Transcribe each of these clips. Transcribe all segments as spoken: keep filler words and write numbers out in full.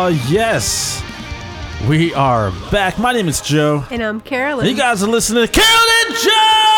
Uh, yes, we are back. My name is Joe. And I'm Carolyn. And you guys are listening to Carolyn and Joe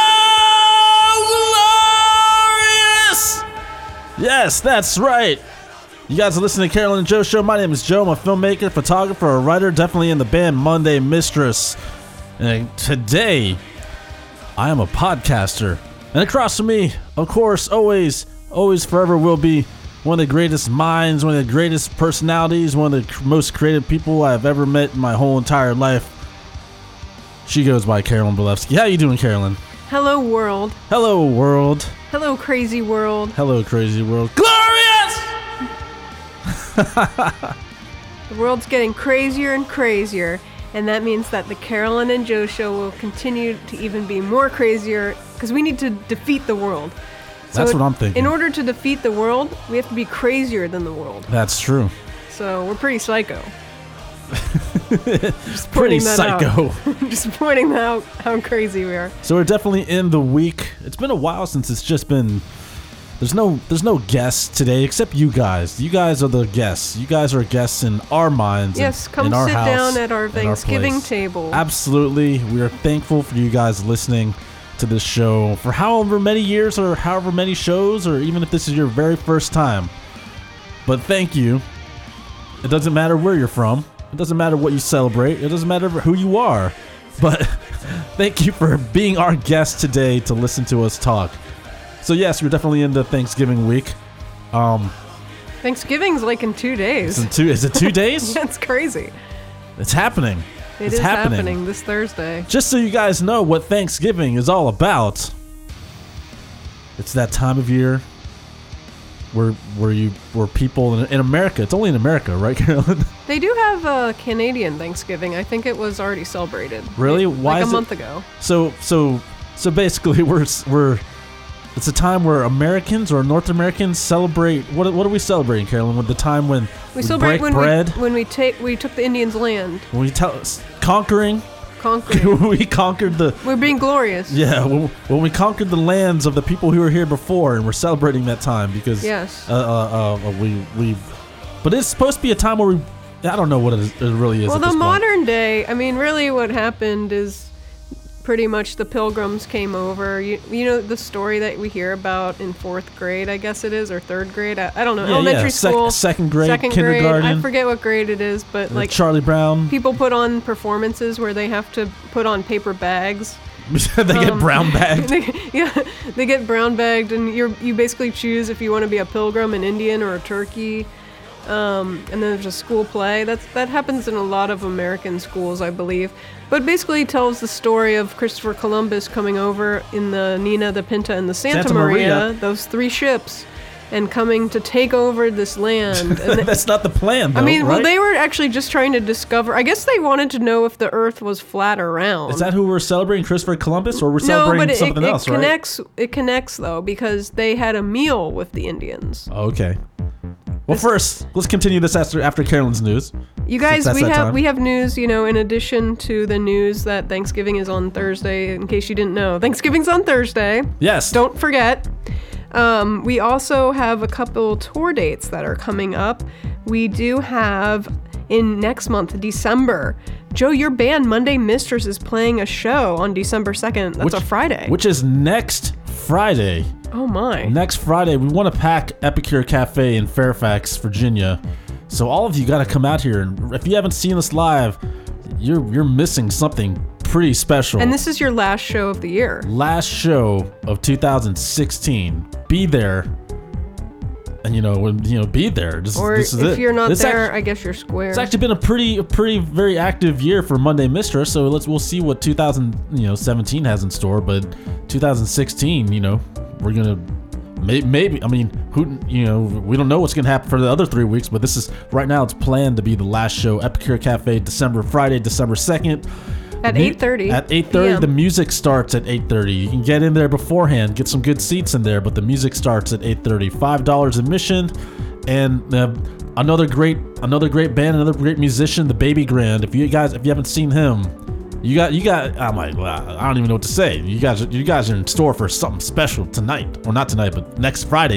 Glorious. Yes, that's right. You guys are listening to Carolyn and Joe Show. My name is Joe. I'm a filmmaker, photographer, a writer, definitely in the band Monday Mistress. And today, I am a podcaster. And across from me, of course, always, always forever will be one of the greatest minds, one of the greatest personalities, one of the most creative people I've ever met in my whole entire life. She goes by Carolyn Belevsky. How you doing, Carolyn? Hello, world. Hello, world. Hello, crazy world. Hello, crazy world. Glorious! The world's getting crazier and crazier, and that means that the Carolyn and Joe Show will continue to even be more crazier, because we need to defeat the world. That's So what I'm thinking. In order to defeat the world, we have to be crazier than the world. That's true. So we're pretty psycho. Just Pretty pointing that psycho. out. Just pointing out how crazy we are. So we're definitely in the week. It's been a while since it's just been... There's no there's no guests today except you guys. You guys are the guests. You guys are guests in our minds. Yes, in, come in our sit house, down at our in our Thanksgiving place. table. Absolutely. We are thankful for you guys listening to this show for however many years or however many shows, or even if this is your very first time. But thank you. It doesn't matter where you're from. It doesn't matter what you celebrate. It doesn't matter who you are. But thank you for being our guest today to listen to us talk. So yes, we're definitely into Thanksgiving week. Um, Thanksgiving's like in two days. it's in two, is it two days? That's crazy. It's happening. It it's is happening. happening this Thursday. Just so you guys know what Thanksgiving is all about, it's that time of year where where you where people in, in America. It's only in America, right, Carolyn? They do have a Canadian Thanksgiving. I think it was already celebrated. Really? Like Why a is it- month ago. So so so basically, we're we're it's a time where Americans or North Americans celebrate. What what are we celebrating, Carolyn? With the time when We, we celebrate break when bread, we when we take we took the Indians' land, when we tell conquering, conquering. when we conquered the. We're being glorious. Yeah, when, when we conquered the lands of the people who were here before, and we're celebrating that time because Yes. uh, uh, uh, we we, but it's supposed to be a time where we, I don't know what it, is, it really is. Well, at the this point. modern day, I mean, really, what happened is pretty much the Pilgrims came over. You, you know the story that we hear about in fourth grade, I guess it is, or third grade. I, I don't know. Yeah, Elementary yeah. Sec- school, second grade, second kindergarten. grade. I forget what grade it is, but Uh, like Charlie Brown, people put on performances where they have to put on paper bags. they get Um, brown bagged. they, yeah, they get brown bagged, and you you basically choose if you want to be a pilgrim, an Indian, or a turkey. Um, and then there's a school play. That's that happens in a lot of American schools, I believe. But basically tells the story of Christopher Columbus coming over in the Nina, the Pinta, and the Santa, Santa Maria, Maria. those three ships, and coming to take over this land. And th- That's not the plan, though, I mean, right? well, they were actually just trying to discover. I guess they wanted to know if the Earth was flat or round. Is that who we're celebrating, Christopher Columbus, or we're No, celebrating but it, something it, else, it right? connects. It connects though because they had a meal with the Indians. Okay. Well, first, let's continue this after after Carolyn's news. You guys, that's we that have time. we have news. You know, in addition to the news that Thanksgiving is on Thursday. In case you didn't know, Thanksgiving's on Thursday. Yes. Don't forget. Um, we also have a couple tour dates that are coming up. We do have in next month, December. Joe, your band Monday Mistress is playing a show on December second. That's which, a Friday. Which is next Friday. Oh my. Next Friday, we want to pack Epicure Cafe in Fairfax, Virginia. So all of you got to come out here. And if you haven't seen us live, you're you're missing something pretty special. And this is your last show of the year. Last show of two thousand sixteen. Be there. And you know, when, you know, be there. Just, Or this is if it. you're not This there, act- I guess you're square. It's actually been a pretty, a pretty, very active year for Monday Mistress. So let's we'll see what two thousand seventeen has in store. But two thousand sixteen, you know, we're gonna may, maybe. I mean, who you know, we don't know what's gonna happen for the other three weeks. But this is right now. It's planned to be the last show. Epicure Cafe, December Friday, December second. At eight thirty. At eight thirty, p m. the music starts at eight thirty. You can get in there beforehand, get some good seats in there, but the music starts at eight thirty. five dollars admission, and uh, another great, another great band, another great musician, the Baby Grand. If you guys, if you haven't seen him, you got, you got. I'm like, wow, I don't even know what to say. You guys, you guys are in store for something special tonight, or not tonight, but next Friday night.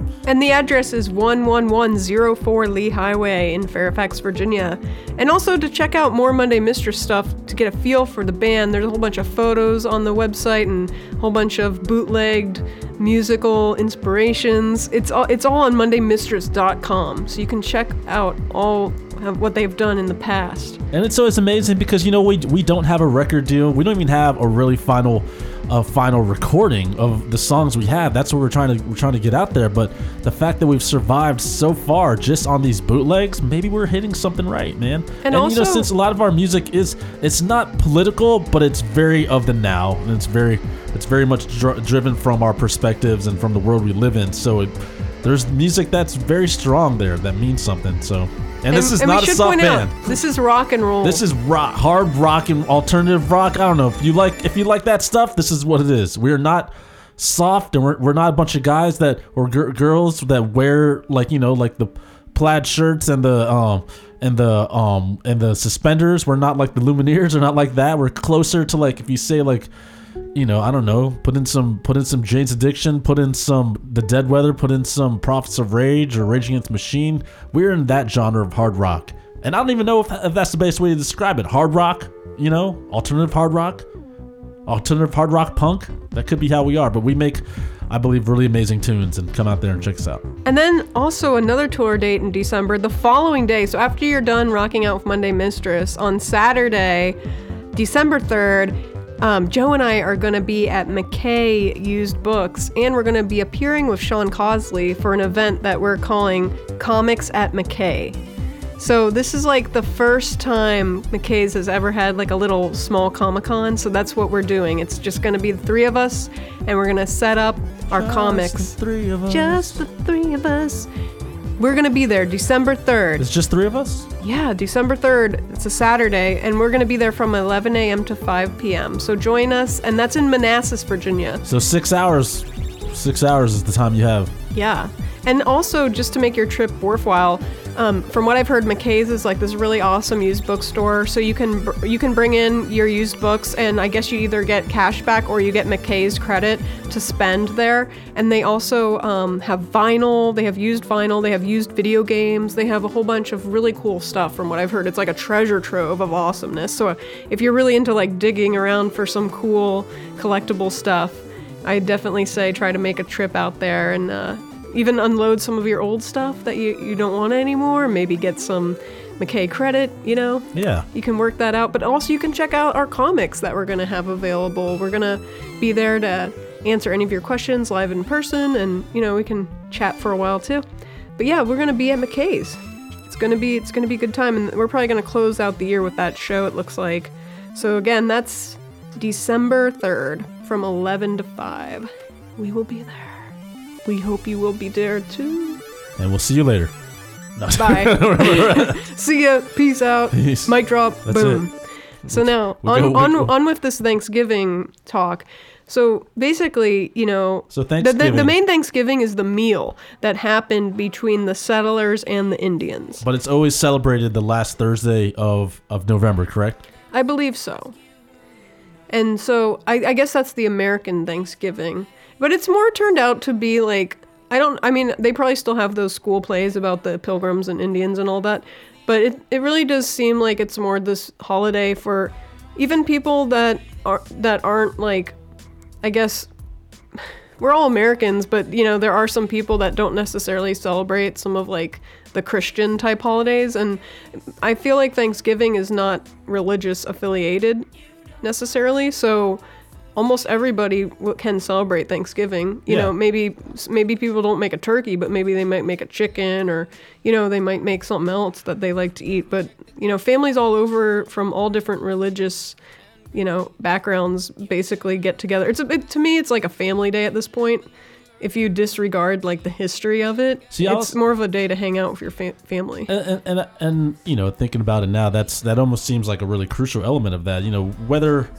And the address is one one one zero four Lee Highway in Fairfax, Virginia. And also to check out more Monday Mistress stuff to get a feel for the band, there's a whole bunch of photos on the website and a whole bunch of bootlegged musical inspirations. It's all, it's all on monday mistress dot com, so you can check out all of what they've done in the past. And it's always amazing because, you know, we we don't have a record deal. We don't even have a really final a final recording of the songs we have. That's what we're trying to we're trying to get out there. But the fact that we've survived so far just on these bootlegs, maybe we're hitting something right, man. And, and also, you know, since a lot of our music is, it's not political, but it's very of the now, and it's very it's very much dr- driven from our perspectives and from the world we live in. So it, there's music that's very strong there that means something. So. And, and this is and not a soft band. Out, this is rock and roll. This is rock, hard rock and alternative rock. I don't know if you like if you like that stuff. This is what it is. We're not soft, and we're we're not a bunch of guys that or g- girls that wear like you know like the plaid shirts and the um and the um and the suspenders. We're not like the Lumineers. We're not like that. We're closer to like if you say like. You know, I don't know. Put in some, put in some Jane's Addiction. Put in some The Dead Weather. Put in some Prophets of Rage or Rage Against the Machine. We're in that genre of hard rock, and I don't even know if, if that's the best way to describe it. Hard rock, you know, alternative hard rock, alternative hard rock punk. That could be how we are. But we make, I believe, really amazing tunes. And come out there and check us out. And then also another tour date in December, the following day. So after you're done rocking out with Monday Mistress on Saturday, December third. Um, Joe and I are going to be at McKay Used Books, and we're going to be appearing with Sean Cosley for an event that we're calling Comics at McKay. So this is like the first time McKay's has ever had like a little small Comic-Con, so that's what we're doing. It's just going to be the three of us, and we're going to set up our Just comics. the three of us. Just the three of us. We're going to be there December third. It's just three of us? Yeah, December third. It's a Saturday, and we're going to be there from eleven a.m. to five p.m. So join us, and that's in Manassas, Virginia. So six hours. Six hours is the time you have. Yeah. And also, just to make your trip worthwhile, um, from what I've heard, McKay's is like this really awesome used bookstore. So you can br- you can bring in your used books, and I guess you either get cash back or you get McKay's credit to spend there. And they also um, have vinyl. They have used vinyl. They have used video games. They have a whole bunch of really cool stuff. From what I've heard, it's like a treasure trove of awesomeness. So if you're really into like digging around for some cool collectible stuff, I definitely say try to make a trip out there and uh, even unload some of your old stuff that you, you don't want anymore. Maybe get some McKay credit, you know? Yeah. You can work that out. But also you can check out our comics that we're going to have available. We're going to be there to answer any of your questions live in person, and, you know, we can chat for a while too. But yeah, we're going to be at McKay's. It's going to be it's going to be a good time, and we're probably going to close out the year with that show, it looks like. So again, that's December third from eleven to five. We will be there. We hope you will be there too. And we'll see you later. No. Bye. See ya. Peace out. Peace. Mic drop. That's Boom. it. So now, We on, go- we on, go. on with this Thanksgiving talk. So basically, you know, So the, the, Thanksgiving. the main Thanksgiving is the meal that happened between the settlers and the Indians. But it's always celebrated the last Thursday of, of November, correct? I believe so. And so I, I guess that's the American Thanksgiving. But it's more turned out to be like, I don't, I mean, they probably still have those school plays about the Pilgrims and Indians and all that. But it, it really does seem like it's more this holiday for even people that are that aren't like, I guess, we're all Americans, but, you know, there are some people that don't necessarily celebrate some of, like, the Christian type holidays. And I feel like Thanksgiving is not religious affiliated necessarily. So almost everybody w- can celebrate Thanksgiving. You Yeah. know, maybe maybe people don't make a turkey, but maybe they might make a chicken, or, you know, they might make something else that they like to eat. But, you know, families all over from all different religious, you know, backgrounds basically get together. It's a, it, to me, it's like a family day at this point. If you disregard like the history of it, See, I it's was- more of a day to hang out with your fa- family. And, and, and, and, you know, thinking about it now, that's that almost seems like a really crucial element of that. You know, whether,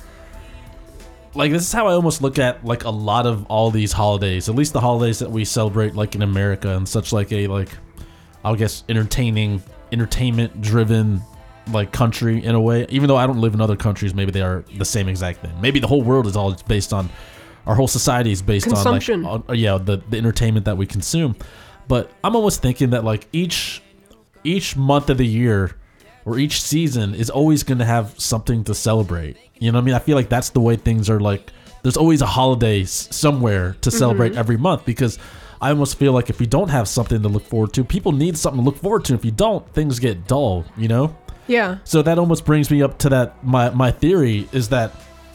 like, this is how I almost look at, like, a lot of all these holidays, at least the holidays that we celebrate, like, in America, and such like a, like, I guess, entertaining, entertainment-driven, like, country in a way. Even though I don't live in other countries, maybe they are the same exact thing. Maybe the whole world is all based on our whole society is based Consumption. on like on, yeah the, the entertainment that we consume. But I'm almost thinking that like each each month of the year or each season is always going to have something to celebrate. You know what I mean? I feel like that's the way things are. Like there's always a holiday s- somewhere to celebrate mm-hmm. every month, because I almost feel like if you don't have something to look forward to, people need something to look forward to. If you don't, things get dull, you know? Yeah. So that almost brings me up to that. My, my theory is that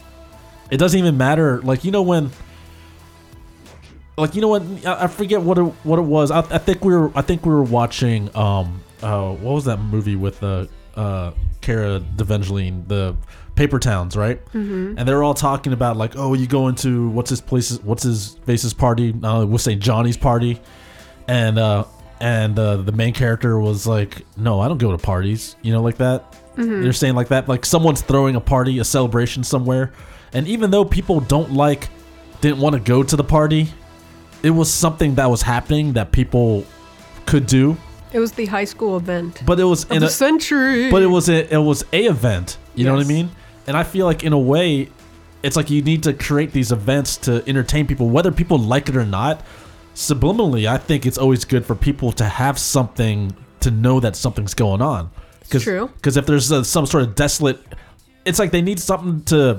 it doesn't even matter. Like, you know, when, like, you know what, I, I forget what it, what it was. I, I think we were, I think we were watching, um, uh, what was that movie with, uh, uh, Cara Delevingne, the Paper Towns, right? Mm-hmm. And they were all talking about like, oh, you go into what's his place, what's his face's party? Uh, we'll say Johnny's party, and uh, and uh, the main character was like, no, I don't go to parties, you know, like that. Mm-hmm. They're saying like that, like someone's throwing a party, a celebration somewhere, and even though people don't like, didn't want to go to the party, it was something that was happening that people could do. It was the high school event, but it was of in the a century. But it was a, it was a event. You yes. know what I mean? And I feel like in a way, it's like you need to create these events to entertain people, whether people like it or not. Subliminally, I think it's always good for people to have something to know that something's going on. It's true. Because if there's a, some sort of desolate, it's like they need something to.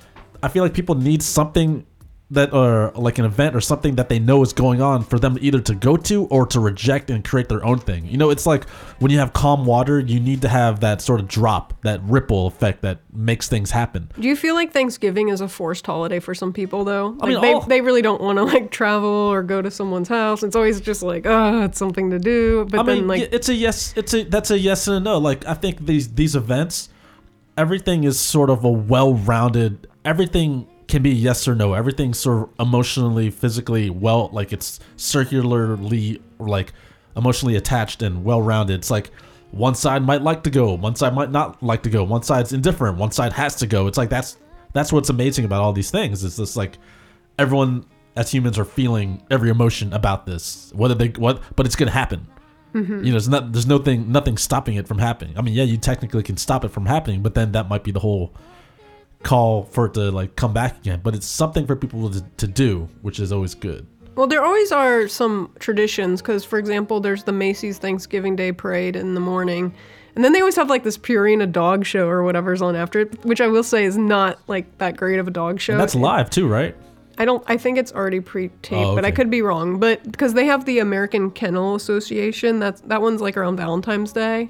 I feel like people need something that, or like an event or something that they know is going on for them either to go to or to reject and create their own thing. You know, it's like when you have calm water, you need to have that sort of drop, that ripple effect that makes things happen. Do you feel like Thanksgiving is a forced holiday for some people though? Like I mean, they, all, they really don't want to like travel or go to someone's house. It's always just like, oh, it's something to do. But I then mean, like, it's a yes, it's a, that's a yes and a no. Like I think these, these events, everything is sort of a well-rounded, everything can be yes or no. Everything's sort of emotionally, physically well, like it's circularly, like emotionally attached and well-rounded. It's like one side might like to go, one side might not like to go, one side's indifferent, one side has to go. It's like that's that's what's amazing about all these things. It's just like everyone as humans are feeling every emotion about this, whether they what, but it's gonna happen. Mm-hmm. You know, it's not, there's no thing, nothing stopping it from happening. I mean, yeah, you technically can stop it from happening, but then that might be the whole call for it to like come back again. But it's something for people to, to do, which is always good. Well, there always are some traditions because, for example, there's the Macy's Thanksgiving Day Parade in the morning. And then they always have like this Purina dog show or whatever's on after it, which I will say is not like that great of a dog show. And that's live too, right? I don't, I think it's already pre-taped, oh, okay. but I could be wrong. But because they have the American Kennel Association, that's, that one's like around Valentine's Day.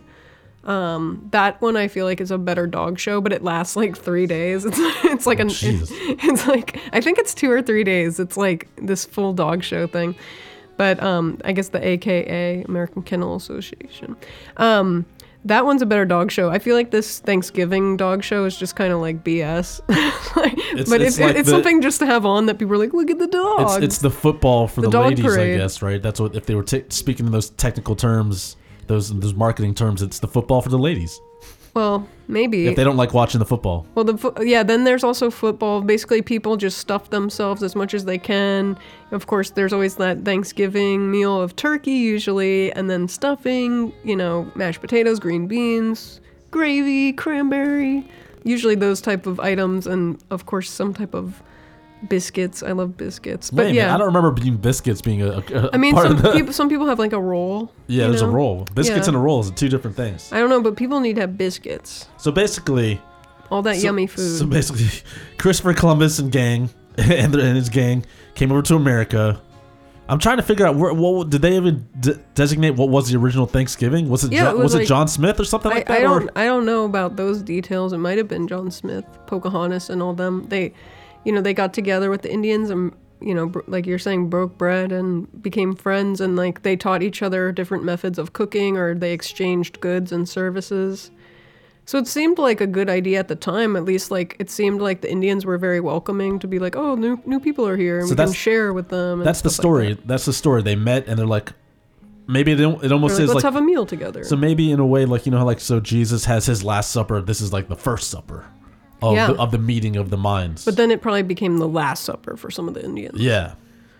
Um, that one I feel like is a better dog show, but it lasts like three days. It's it's like oh, an it's, it's like I think it's two or three days. It's like this full dog show thing. But um, I guess the A K A American Kennel Association. Um, that one's a better dog show. I feel like this Thanksgiving dog show is just kind of like B S. like, it's, but it's, it's, like it's the, something just to have on that people are like, look at the dog. It's, it's the football for the, the ladies, parade. I guess, right? That's what if they were t- speaking in those technical terms. Those those marketing terms, it's the football for the ladies. Well, maybe. If they don't like watching the football. Well, the fo- yeah, then there's also football. Basically, people just stuff themselves as much as they can. Of course, there's always that Thanksgiving meal of turkey usually, and then stuffing, you know, mashed potatoes, green beans, gravy, cranberry. Usually those type of items, and of course some type of biscuits. I love biscuits. But Wait, yeah, man, I don't remember being biscuits being a, a I mean, part some of the... people some people have like a roll. Yeah, there's know? a roll. Biscuits yeah. and a roll is two different things. I don't know, but people need to have biscuits. So basically, all that so, yummy food. So basically, Christopher Columbus and gang and, and his gang came over to America. I'm trying to figure out where, what did they even de- designate what was the original Thanksgiving? Was it, yeah, jo- it was, was like, it John Smith or something I, like that? I don't or? I don't know about those details. It might have been John Smith, Pocahontas, and all them. They, you know, they got together with the Indians and, you know, br- like you're saying, broke bread and became friends, and like they taught each other different methods of cooking, or they exchanged goods and services. So it seemed like a good idea at the time. At least, like it seemed like the Indians were very welcoming to be like, oh, new new people are here, and so we can share with them. And that's the story. Like that. That's the story. They met, and they're like, maybe it, it almost like, is let's like have a meal together. So maybe in a way, like you know, how like so Jesus has his last supper. This is like the first supper of yeah. the, of the meeting of the minds. But then it probably became the last supper for some of the Indians. Yeah.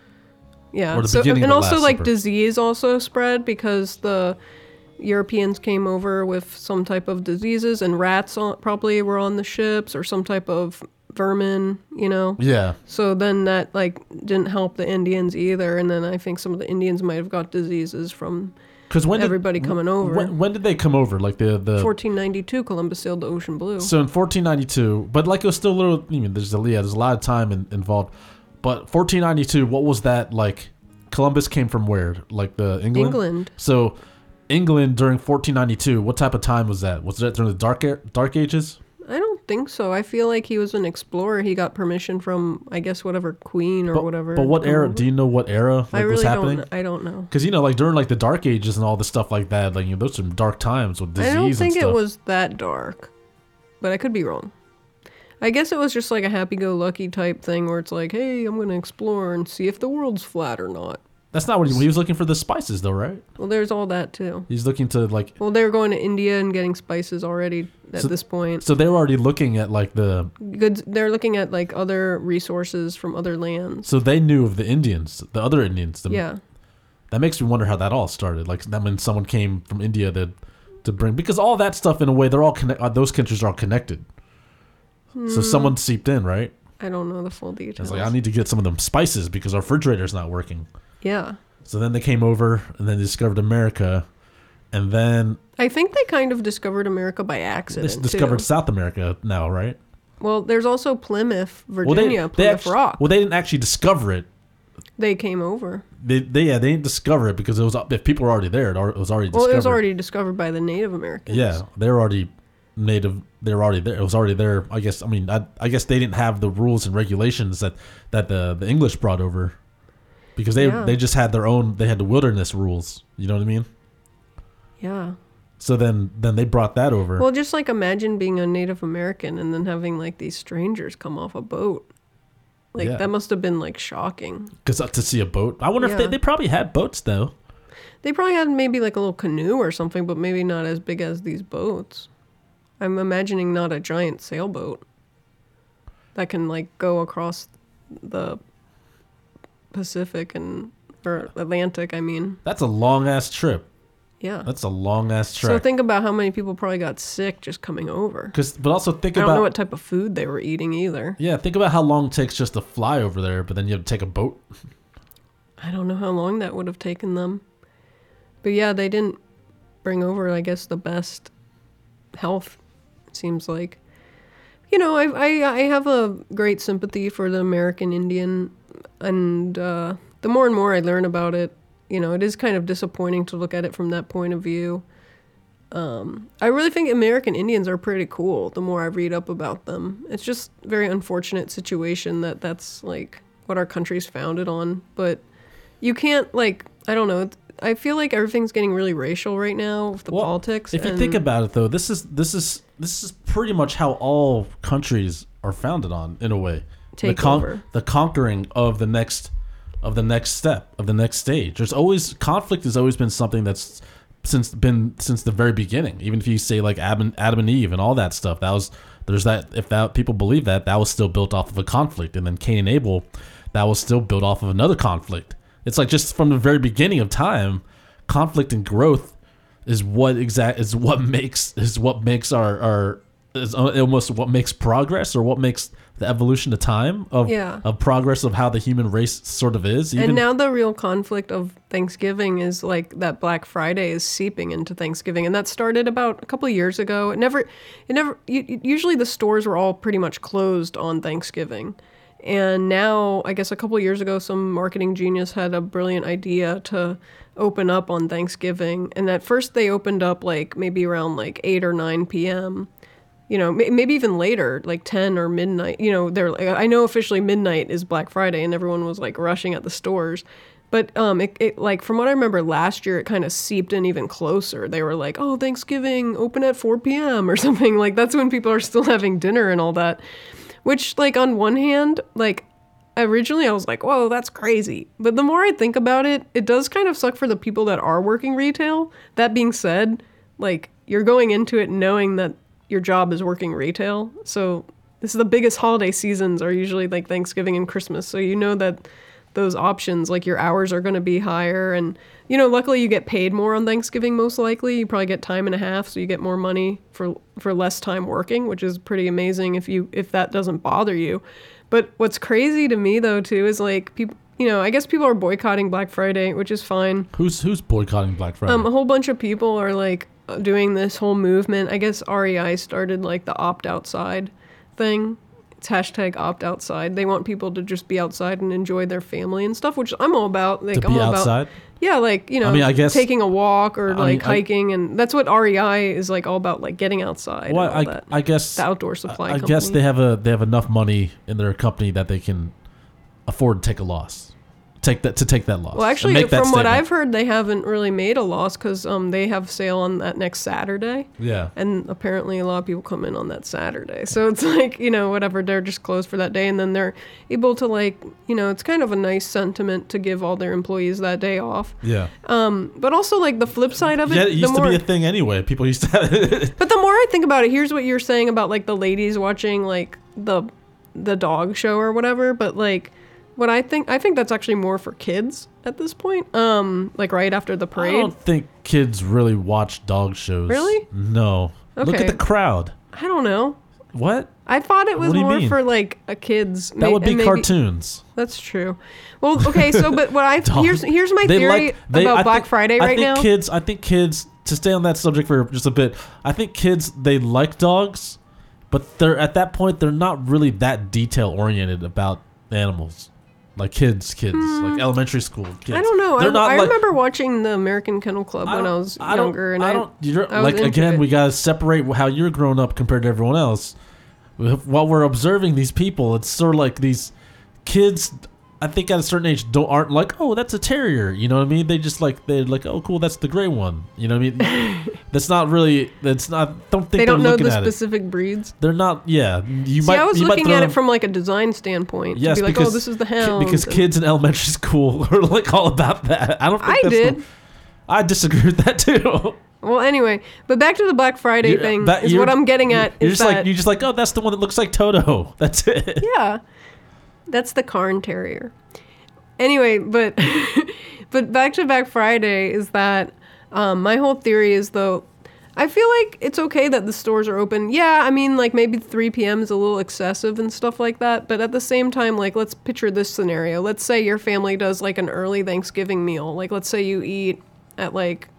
Yeah. Or the so, beginning and of the also last like supper. disease also spread because the Europeans came over with some type of diseases, and rats on, probably were on the ships, or some type of vermin, you know. Yeah. So then that like didn't help the Indians either, and then I think some of the Indians might have got diseases from Because when everybody did, coming over. When, when did they come over? Like the the fourteen ninety-two, Columbus sailed the ocean blue. So in fourteen ninety-two, but like it was still a little. I mean, there's a yeah, there's a lot of time in, involved. But fourteen ninety-two, what was that like? Columbus came from where? Like the England. England. So England during fourteen ninety-two, what type of time was that? Was that during the dark Air- dark ages? I don't think so. I feel like he was an explorer. He got permission from, I guess, whatever queen or But, whatever. but what era? Do you know what era like, I really was happening? don't. I don't know. Because you know, like during like the dark ages and all the stuff like that, like you know, those are some dark times with disease I don't and think stuff. it was that dark, but I could be wrong. I guess it was just like a happy-go-lucky type thing where it's like, hey, I'm going to explore and see if the world's flat or not. That's not what he, he was looking for. The spices, though, right? Well, there's all that too. He's looking to like. Well, they were going to India and getting spices already at So- this point. So they were already looking at like the. Goods. They're looking at like other resources from other lands. So they knew of the Indians, the other Indians. The, Yeah. That makes me wonder how that all started. Like that when someone came from India to, to bring because all that stuff in a way they're all connect. Uh, those countries are all connected. So someone seeped in, right? I don't know the full details. It's like I need to get some of them spices because our refrigerator's not working. Yeah. So then they came over and then they discovered America, and then I think they kind of discovered America by they accident. s- discovered too. South America now, right? Well, there's also Plymouth, Well, Virginia, they, they Plymouth actually, Rock. well, they didn't actually discover it. They came over. They, they yeah, they didn't discover it because it was if people were already there, it al- it was already Well, discovered. it was already discovered by the Native Americans. Yeah, they were already native. They were already there. It was already there. I guess. I mean, I, I guess they didn't have the rules and regulations that, that the, the English brought over, because they Yeah. they just had their own. They had the wilderness rules. You know what I mean? Yeah. So then then they brought that over. Well, just like imagine being a Native American and then having like these strangers come off a boat. Like Yeah. that must have been like shocking. Because to see a boat, I wonder if they, Yeah. they probably had boats though. They probably had maybe like a little canoe or something, but maybe not as big as these boats. I'm imagining not a giant sailboat that can like go across the Pacific and or Atlantic, I mean. That's a long ass trip. Yeah. That's a long ass So trek. think about how many people probably got sick just coming over. Because, but also think I don't about know what type of food they were eating either. yeah, think about how long it takes just to fly over there, but then you have to take a boat. I don't know how long that would have taken them. But yeah, they didn't bring over, I guess, the best health, it seems like. You know, I I, I have a great sympathy for the American Indian, and uh, the more and more I learn about it, you know, it is kind of disappointing to look at it from that point of view. Um, I really think American Indians are pretty cool, the more I read up about them. It's just a very unfortunate situation that that's, like, what our country's founded on. But you can't, like, I don't know, I feel like everything's getting really racial right now with the Well, politics. If you and- think about it, though, this is this is this is pretty much how all countries are founded on, in a way. the Takeover. the conquering of the next of the next step of the next stage. There's always conflict has always been something that's since been since the very beginning. Even if you say like Adam, Adam and Eve and all that stuff, that was there's that if that people believe that that was still built off of a conflict, and then Cain and Abel, that was still built off of another conflict. It's like just from the very beginning of time, conflict and growth is what exact is what makes is what makes our our is almost what makes progress or what makes the evolution of time of Yeah. of progress of how the human race sort of is. Even, And now the real conflict of Thanksgiving is like that Black Friday is seeping into Thanksgiving, and that started about a couple of years ago. It never, it never. u- Usually the stores were all pretty much closed on Thanksgiving, and now I guess a couple of years ago, some marketing genius had a brilliant idea to open up on Thanksgiving. And at first they opened up like maybe around like eight or nine p.m. You know, may- maybe even later, like ten or midnight. You know, they're like, I know officially midnight is Black Friday, and everyone was like rushing at the stores. But um, it, it like from what I remember last year, it kind of seeped in even closer. They were like, "Oh, Thanksgiving open at four p.m." or something. Like that's when people are still having dinner and all that. Which, like, on one hand, like originally I was like, "Whoa, that's crazy." But the more I think about it, it does kind of suck for the people that are working retail. That being said, like you're going into it knowing that your job is working retail. So this is the biggest holiday seasons are usually like Thanksgiving and Christmas. So you know that those options. Like your hours are going to be higher, and you know, luckily you get paid more on Thanksgiving. Most likely, you probably get time and a half, so you get more money for for less time working, which is pretty amazing if you if that doesn't bother you. But what's crazy to me though too is like people. You know, I guess people are boycotting Black Friday, which is fine. Who's who's boycotting Black Friday? Um, a whole bunch of people are like doing this whole movement. I guess R E I started like the opt outside thing. It's hashtag opt outside. They want people to just be outside and enjoy their family and stuff, which I'm all about. Like to I'm be all outside? about. Yeah, like you know, I mean, I guess, taking a walk or I like mean, I- hiking, and that's what R E I is like all about, like getting outside. Well, and all I, that. I guess the outdoor supply. I company. guess they have a they have enough money in their company that they can afford to take a loss. Take that to take that loss. Well, actually, and make that from what statement. I've heard, they haven't really made a loss because um, they have sale on that next Saturday. Yeah. And apparently a lot of people come in on that Saturday. So it's like, you know, whatever, they're just closed for that day. And then they're able to like, you know, it's kind of a nice sentiment to give all their employees that day off. Yeah. Um, but also like the flip side of it. Yeah, it the used more, to be a thing anyway. People used to have it. But the more I think about it, here's what you're saying about like the ladies watching like the the dog show or whatever. But like what I think, I think that's actually more for kids at this point. Um, like right after the I parade. don't think kids really watch dog shows. Really? No. Look Okay. at the crowd. I don't know. What? I thought it was What do you more mean? for like a kids. That would be cartoons. That's true. Well, okay, so but what I Dog- here's here's my They theory like- they- about I Black think- Friday I right think now. kids. I think kids. To stay on that subject for just a bit, I think kids they like dogs, but they're at that point they're not really that detail oriented about animals, like kids, kids, like elementary school kids. Hmm. I don't know. I, They're not I like- remember watching the American Kennel Club when I don't- was I don't- younger, and I I, don't. You're, I was like into again, it. we gotta separate how you're growing up compared to everyone else. While we're observing these people, it's sort of like these kids. I think at a certain age don't aren't like, oh, that's a terrier. You know what I mean? They just like they're like, oh, cool, that's the gray one. You know what I mean? That's not really. That's not. Don't think they they're don't know looking the at specific breeds. it. They're not. Yeah, you See, might. I was you might looking throw at them- it from like a design standpoint. Yes, to be like, because oh, this is the ki- hound. because and- kids in elementary school are like all about that. I don't. Think I that's did. The, I disagree with that too. Well, anyway, but back to the Black Friday You're- thing that- is you're- what I'm getting at. You're is just that, like you're just like, oh, that's the one that looks like Toto. That's it. Yeah, that's the Cairn Terrier. Anyway, but but back to Black Friday is that um, my whole theory is though I feel like it's okay that the stores are open. Yeah, I mean like maybe three p.m. is a little excessive and stuff like that. But at the same time, like let's picture this scenario. Let's say your family does like an early Thanksgiving meal. Like let's say you eat at like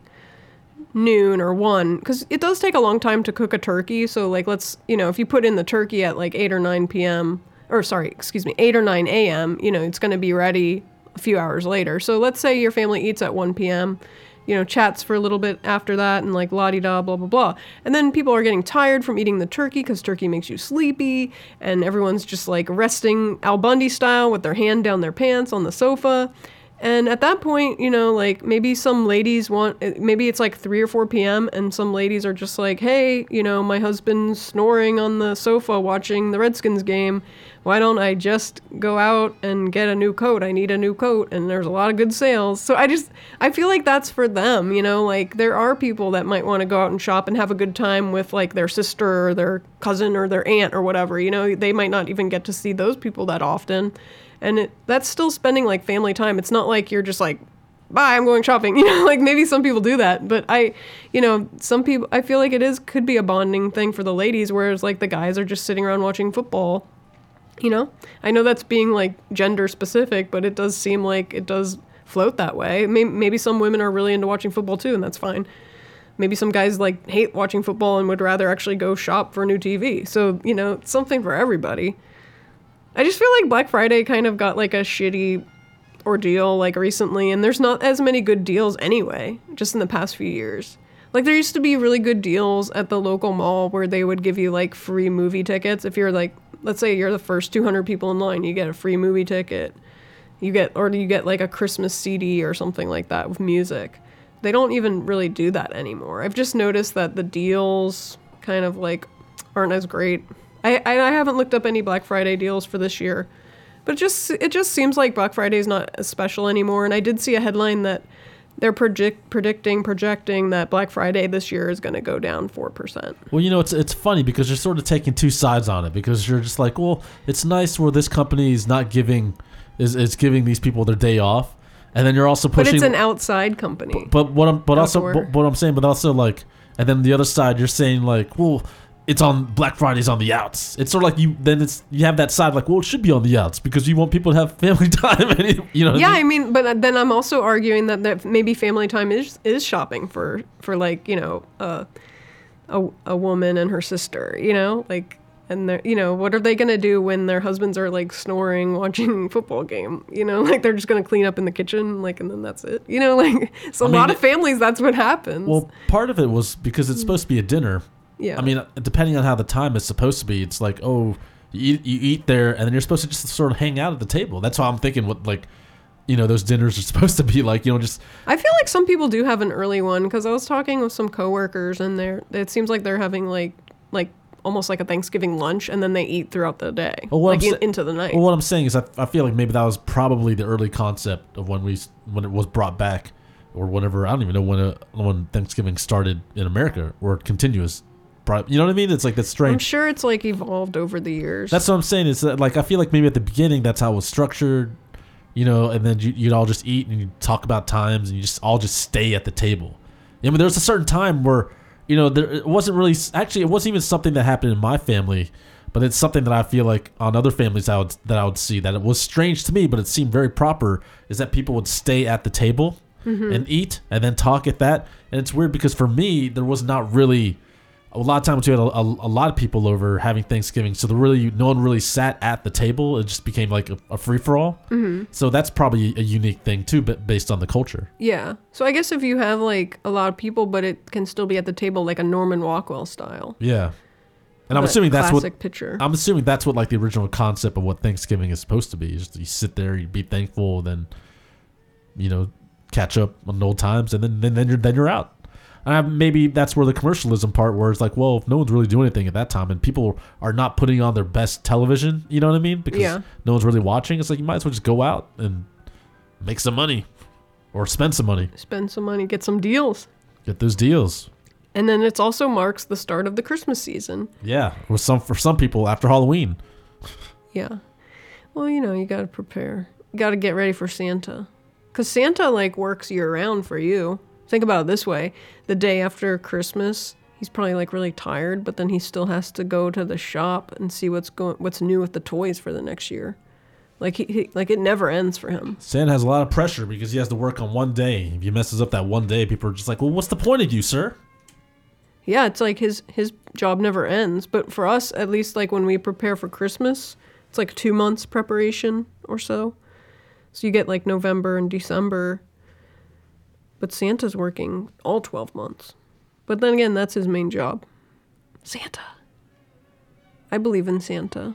noon or one, because it does take a long time to cook a turkey. So like let's you know if you put in the turkey at like eight or nine p.m. or sorry, excuse me, eight or nine a.m., you know, it's going to be ready a few hours later. So let's say your family eats at one p.m., you know, chats for a little bit after that and like la-di-da, blah, blah, blah. And then people are getting tired from eating the turkey because turkey makes you sleepy, and everyone's just like resting Al Bundy style with their hand down their pants on the sofa. And at that point, you know, like maybe some ladies want, maybe it's like three or four p.m. and some ladies are just like, hey, you know, my husband's snoring on the sofa watching the Redskins game. Why don't I just go out and get a new coat? I need a new coat, and there's a lot of good sales. So I just, I feel like that's for them, you know, like there are people that might want to go out and shop and have a good time with like their sister or their cousin or their aunt or whatever, you know, they might not even get to see those people that often. And it, that's still spending like family time. It's not like you're just like, bye, I'm going shopping. You know, like maybe some people do that, but I, you know, some people, I feel like it is, could be a bonding thing for the ladies, whereas like the guys are just sitting around watching football. You know, I know that's being like gender specific, but it does seem like it does float that way. Maybe, maybe some women are really into watching football too, and that's fine. Maybe some guys like hate watching football and would rather actually go shop for new T V. So, you know, it's something for everybody. I just feel like Black Friday kind of got like a shitty ordeal like recently, and there's not as many good deals anyway, just in the past few years. Like there used to be really good deals at the local mall where they would give you like free movie tickets. If you're like, let's say you're the first two hundred people in line, you get a free movie ticket. You get, or you get like a Christmas C D or something like that with music. They don't even really do that anymore. I've just noticed that the deals kind of like aren't as great. I, I haven't looked up any Black Friday deals for this year, but it just it just seems like Black Friday is not as special anymore. And I did see a headline that they're predict, predicting, projecting that Black Friday this year is going to go down four percent. Well, you know, it's it's funny because you're sort of taking two sides on it, because you're just like, well, it's nice where this company is not giving is is giving these people their day off, and then you're also pushing. But it's an outside company. But, but what I'm but Outdoor. also but, what I'm saying, but also like, and then the other side, you're saying like, well, it's on Black Friday's on the outs. It's sort of like you then it's you have that side like, well, it should be on the outs because you want people to have family time, and it, you know. Yeah, what I I mean? mean, but then I'm also arguing that, that maybe family time is is shopping for for like, you know, uh, a a woman and her sister, you know, like, and they're, you know, what are they gonna do when their husbands are like snoring watching a football game? You know, like they're just gonna clean up in the kitchen, like, and then that's it. You know, like so a I mean, lot of families that's what happens. Well, part of it was because it's supposed to be a dinner. Yeah. I mean, depending on how the time is supposed to be, it's like, oh, you eat, you eat there, and then you're supposed to just sort of hang out at the table. That's how I'm thinking what, like, you know, those dinners are supposed to be like, you know, just... I feel like some people do have an early one, because I was talking with some coworkers, and they're, it seems like they're having, like, like almost like a Thanksgiving lunch, and then they eat throughout the day, Well, what like I'm in, sa- into the night. Well, what I'm saying is I, I feel like maybe that was probably the early concept of when we when it was brought back, or whatever. I don't even know when, a, when Thanksgiving started in America, or continuous. You know what I mean? It's like that's strange. I'm sure it's like evolved over the years. That's what I'm saying. Is that like I feel like maybe at the beginning that's how it was structured, you know, and then you, you'd all just eat and you talk about times and you just all just stay at the table. I mean, there's a certain time where, you know, there it wasn't really actually it wasn't even something that happened in my family, but it's something that I feel like on other families I would that I would see that it was strange to me, but it seemed very proper. Is that people would stay at the table mm-hmm. and eat and then talk at that, and it's weird because for me there was not really. A lot of times we had a, a, a lot of people over having Thanksgiving, so the really no one really sat at the table. It just became like a, a free for all. Mm-hmm. So that's probably a unique thing too, but based on the culture. Yeah. So I guess if you have like a lot of people, but it can still be at the table, like a Norman Rockwell style. Yeah. And I'm That assuming that's what classic picture. I'm assuming that's what like the original concept of what Thanksgiving is supposed to be. You, just, you sit there, you be thankful, then you know catch up on old times, and then then, then you're then you're out. And maybe that's where the commercialism part, where it's like, well, if no one's really doing anything at that time, and people are not putting on their best television, you know what I mean? Because yeah. no one's really watching. It's like you might as well just go out and make some money, or spend some money, spend some money, get some deals, get those deals. And then it also marks the start of the Christmas season. Yeah, with some for some people after Halloween. Yeah, well, you know, you got to prepare. You got to get ready for Santa, because Santa like works year round for you. Think about it this way. The day after Christmas, he's probably like really tired, but then he still has to go to the shop and see what's going, what's new with the toys for the next year. Like he, he like it never ends for him. Santa has a lot of pressure because he has to work on one day. If he messes up that one day, people are just like, well, what's the point of you, sir? Yeah, it's like his, his job never ends. But for us, at least like when we prepare for Christmas, it's like two months preparation or so. So you get like November and December. But Santa's working all twelve months. But then again, that's his main job. Santa. I believe in Santa.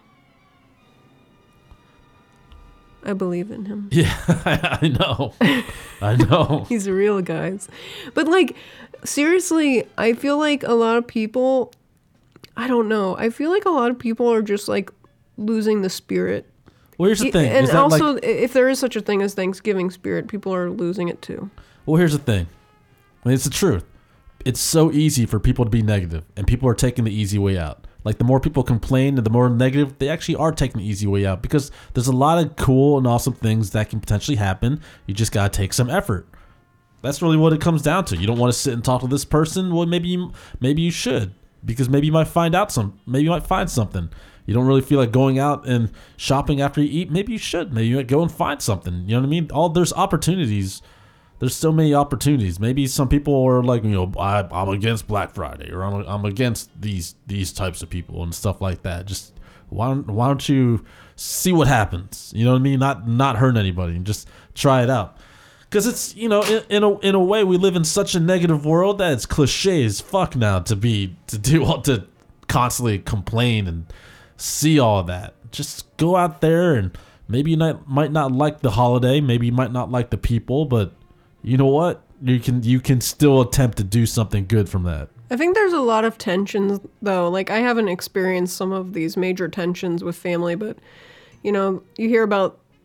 I believe in him. Yeah, I know. I know. He's real, guys. But like, seriously, I feel like a lot of people, I don't know. I feel like a lot of people are just like losing the spirit. Well, here's the thing. And is that also, like, if there is such a thing as Thanksgiving spirit, people are losing it too. Well, here's the thing. I mean, it's the truth. It's so easy for people to be negative, and people are taking the easy way out. Like, the more people complain and the more negative, they actually are taking the easy way out, because there's a lot of cool and awesome things that can potentially happen. You just got to take some effort. That's really what it comes down to. You don't want to sit and talk to this person? Well, maybe you, maybe you should, because maybe you might find out some, maybe you might find something. You don't really feel like going out and shopping after you eat? Maybe you should. Maybe you might go and find something. You know what I mean? All there's opportunities. There's so many opportunities. Maybe some people are like, you know, I, I'm against Black Friday, or I'm, I'm against these these types of people and stuff like that. Just why don't why don't you see what happens? You know what I mean? Not not hurting anybody, and just try it out. Because it's, you know, in, in a in a way, we live in such a negative world that it's cliche as fuck now to be to do all to constantly complain and see all of that. Just go out there, and maybe you not, might not like the holiday, maybe you might not like the people, but you know what? You can you can still attempt to do something good from that. I think there's a lot of tensions, though. Like, I haven't experienced some of these major tensions with family, but, you know, you hear about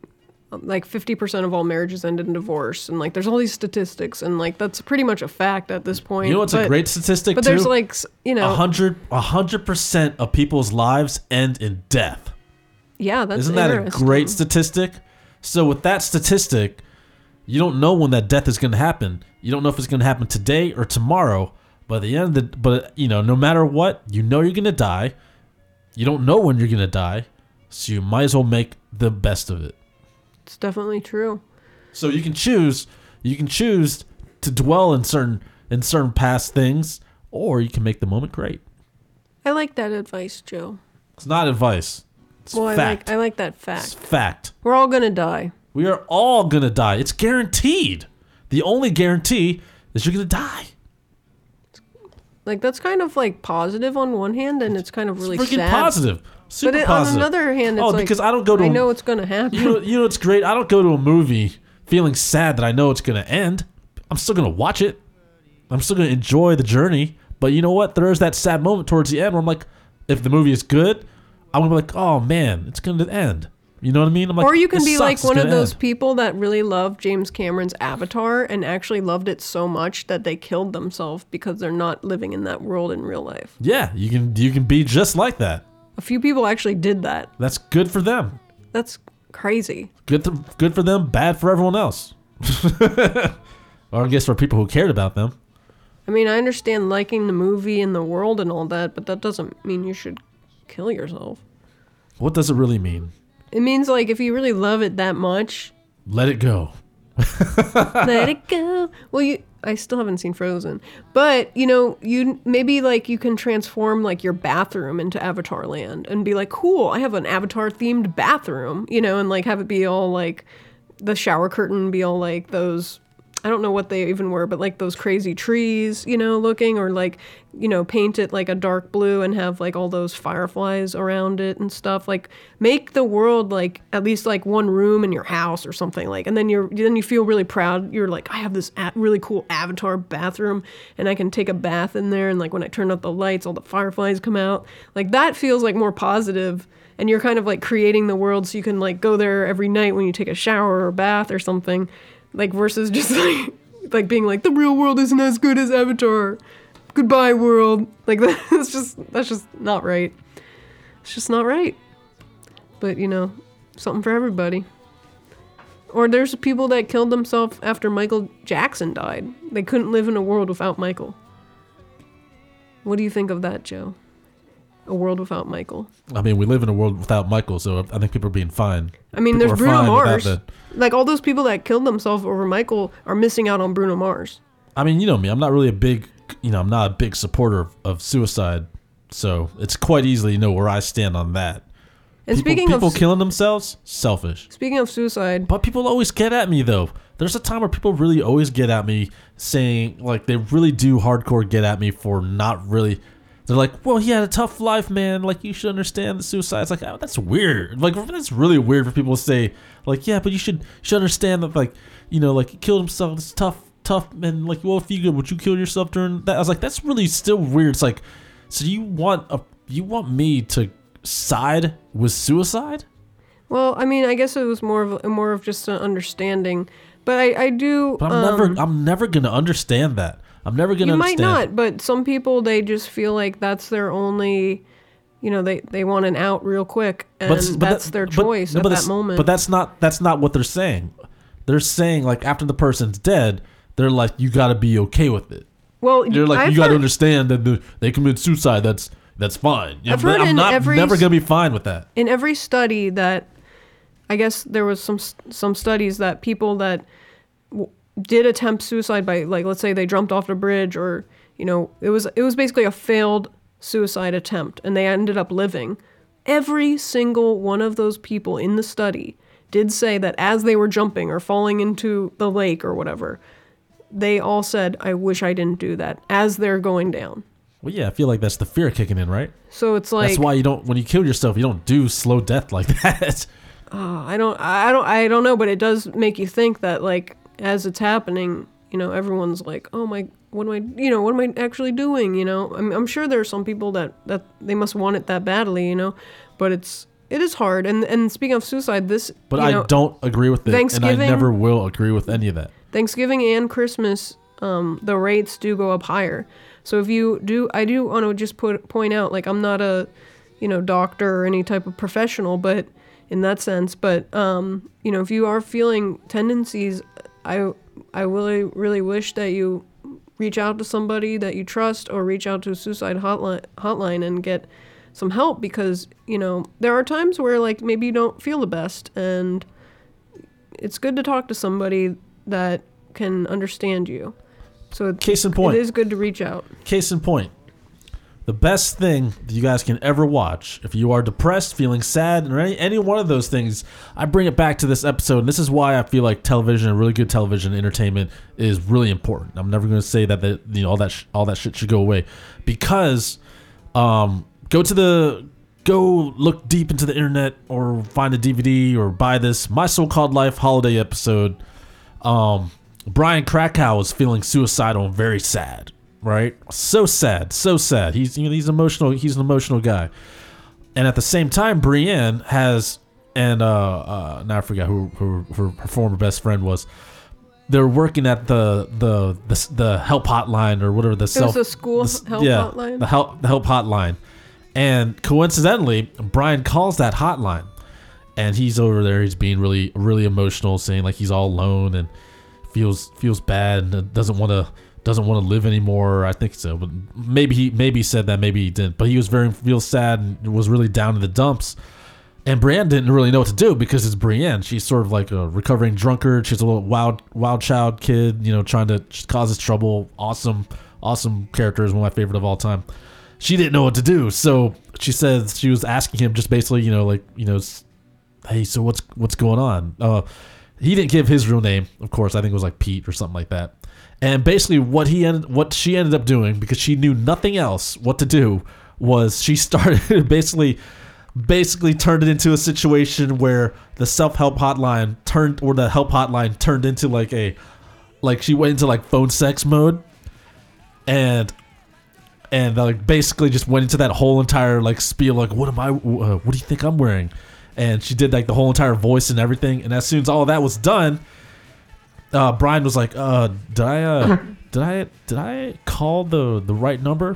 like fifty percent of all marriages end in divorce, and like there's all these statistics, and like that's pretty much a fact at this point. You know what's but, a great statistic but too? there's like s- you know a hundred a hundred percent of people's lives end in death. yeah, that's Isn't that a interesting. great statistic? So with that statistic, you don't know when that death is going to happen. You don't know if it's going to happen today or tomorrow. But at the end of the, but you know, no matter what, you know you're going to die. You don't know when you're going to die, so you might as well make the best of it. It's definitely true. So you can choose, you can choose to dwell in certain in certain past things, or you can make the moment great. I like that advice, Joe. It's not advice. It's Well, I fact. like I like that It's fact. fact. We're all gonna die. We are all gonna die. It's guaranteed. The only guarantee is you're gonna die. Like that's kind of like positive on one hand, and it's kind of really Freaking sad. positive. Super But it, on positive. another hand, it's oh, like because I don't go to. I a- know it's gonna happen. You know, you know, it's great. I don't go to a movie feeling sad that I know it's gonna end. I'm still gonna watch it. I'm still gonna enjoy the journey. But you know what? There is that sad moment towards the end where I'm like, if the movie is good, I'm gonna be like, oh man, it's gonna end. You know what I mean? I'm like, Or you can "This be sucks, like it's one of gonna those end." people that really loved James Cameron's Avatar and actually loved it so much that they killed themselves because they're not living in that world in real life. Yeah, you can. You can be just like that. A few people actually did that. That's good for them. That's crazy. Good, to, good for them. Bad for everyone else. Or I guess for people who cared about them. I mean, I understand liking the movie and the world and all that, but that doesn't mean you should kill yourself. What does it really mean? It means like if you really love it that much, Let it go. let it go. Well, you I still haven't seen Frozen. But, you know, you maybe like you can transform like your bathroom into Avatar Land and be like, "Cool, I have an Avatar themed bathroom," you know, and like have it be all like the shower curtain be all like those, I don't know what they even were, but like those crazy trees, you know, looking, or like, you know, paint it like a dark blue and have like all those fireflies around it and stuff. Like make the world like at least like one room in your house or something, like, and then you're then you feel really proud. You're like, I have this a- really cool Avatar bathroom and I can take a bath in there, and like when I turn up the lights, all the fireflies come out. Like that feels like more positive, and you're kind of like creating the world so you can like go there every night when you take a shower or bath or something. Like versus just like like being like the real world isn't as good as Avatar. Goodbye world. Like that's just that's just not right. It's just not right. But you know, something for everybody. Or there's people that killed themselves after Michael Jackson died. They couldn't live in a world without Michael. What do you think of that, Joe? A world without Michael. I mean, we live in a world without Michael, so I think people are being fine. I mean, People there's are Bruno fine without Mars. the- Like all those people that killed themselves over Michael are missing out on Bruno Mars. I mean, you know me. I'm not really a big, you know, I'm not a big supporter of, of suicide, so it's quite easily to know where I stand on that. And people, speaking people of killing themselves, selfish. speaking of suicide, But people always get at me though. There's a time where people really always get at me, saying like they really do hardcore get at me for not really. They're like, well, he had a tough life, man. Like, you should understand the suicide. It's like, oh, that's weird. Like, that's really weird for people to say, like, yeah, but you should you should understand that, like, you know, like, he killed himself. It's tough, tough. And, like, well, if you would you kill yourself during that? I was like, that's really still weird. It's like, so you want a you want me to side with suicide? well, I mean, I guess it was more of a, more of just an understanding. But I, I do. But I'm um, never I'm never gonna understand that. I'm never gonna You might understand. not, but some people they just feel like that's their only. You know, they, they want an out real quick, and But- but that's that- their but- choice no, at but that that's- moment. But that's not that's not what they're saying. They're saying like after the person's dead, they're like you got to be okay with it. well, They're like I've you got to heard- understand that the, they commit suicide. That's that's fine. You know, I've heard I'm in not every never s- gonna be fine with that. in every study that I guess there was some some studies that people that w- did attempt suicide by, like, let's say they jumped off the bridge, or you know, it was it was basically a failed suicide attempt and they ended up living. Every single one of those people in the study did say that as they were jumping or falling into the lake or whatever, they all said, I wish I didn't do that, as they're going down. Well, yeah, I feel like that's the fear kicking in, right? So it's like, That's why you don't when you kill yourself, you don't do slow death like that. Uh, I don't, I don't, I don't know, but it does make you think that, like, as it's happening, you know, everyone's like, oh my, what am I, you know, what am I actually doing? You know, I'm, I'm sure there are some people that that they must want it that badly, you know, but it's it is hard. And and speaking of suicide, this But you I know, don't agree with it, and I Thanksgiving- never will agree with any of that. Thanksgiving and Christmas, um, the rates do go up higher. So if you do, I do want to just put point out, like, I'm not a, you know, doctor or any type of professional, but in that sense, but um, you know, if you are feeling tendencies, I I really really wish that you reach out to somebody that you trust, or reach out to a suicide hotline hotline and get some help, because you know there are times where, like, maybe you don't feel the best, and it's good to talk to somebody that can understand you. So Case in point. it is good to reach out. Case in point. The best thing that you guys can ever watch, if you are depressed, feeling sad, or any, any one of those things, I bring it back to this episode, and this is why I feel like television, really good television entertainment, is really important. I'm never going to say that, that you know all that sh- all that shit should go away, because um, go to the go look deep into the internet, or find a D V D, or buy this My So-Called Life holiday episode. Um, Brian Krakow was feeling suicidal and very sad. Right, so sad, so sad. He's you know he's emotional. He's an emotional guy, and at the same time, Brienne has and uh, uh now I forgot who, who who her former best friend was. They're working at the the the, the help hotline, or whatever the self. There's a school the, help yeah, hotline. the help the help hotline, and coincidentally, Brian calls that hotline, and he's over there. He's being really really emotional, saying like he's all alone and feels feels bad and doesn't want to. doesn't want to live anymore. I think so, but maybe he maybe he said that, maybe he didn't. But he was very real sad and was really down in the dumps. And Brienne didn't really know what to do, because it's Brienne. She's sort of like a recovering drunkard. She's a little wild wild child kid, you know, trying to just causes trouble. Awesome, awesome character, is one of my favorite of all time. She didn't know what to do, so she says she was asking him just basically, you know, like, you know, hey, so what's what's going on? Uh, he didn't give his real name, of course. I think it was like Pete or something like that. And basically what he ended, what she ended up doing, because she knew nothing else what to do, was she started basically basically turned it into a situation where the self-help hotline turned, or the help hotline turned into like a, like she went into like phone sex mode, and and like basically just went into that whole entire like spiel, like, what am I, uh, what do you think I'm wearing? And she did like the whole entire voice and everything. And as soon as all that was done, Uh, Brian was like, uh, did I, uh, did I, did I call the, the right number?